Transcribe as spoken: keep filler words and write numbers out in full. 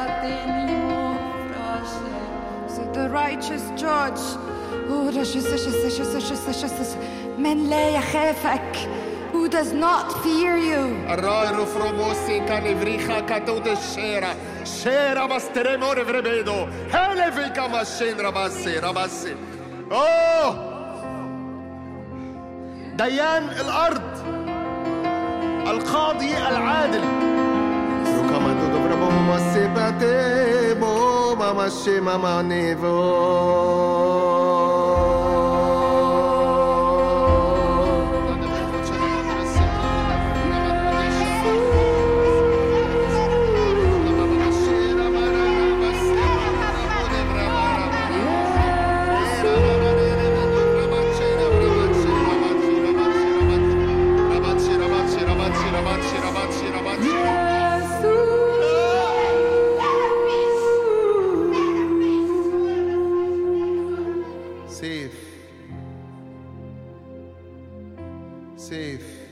The righteous judge. Men لا يخافك. Who does not fear you. الرائر فروموسي كانيفريخا كاتود الشيرة شيرة باستريمو ريفريبيدو هلفي كماشين رباسي رباسي أوه ديان الأرض القاضي العادل روكامانتو دوبرابو ماماسي باتيبو ماماشي مامانيفو Safe. Safe.